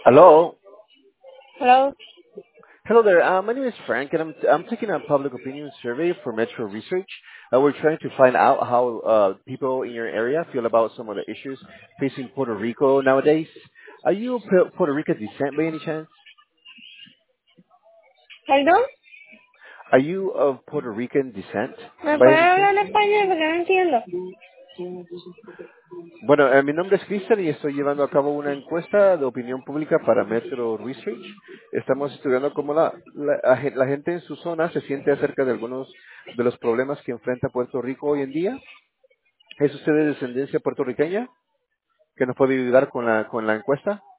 Hello. Hello. Hello there. My name is Frank, and I'm taking a public opinion survey for Metro Research. We're trying to find out how people in your area feel about some of the issues facing Puerto Rico nowadays. Are you of Puerto Rican descent by any chance? ¿Perdón? Are you of Puerto Rican descent ¿Me by puede any chance? hablar en español porque no entiendo? Bueno, mi nombre es Cristian y estoy llevando a cabo una encuesta de opinión pública para Metro Research. Estamos estudiando cómo la gente en su zona se siente acerca de algunos de los problemas que enfrenta Puerto Rico hoy en día. ¿Es usted de descendencia puertorriqueña? ¿Que nos puede ayudar con la encuesta?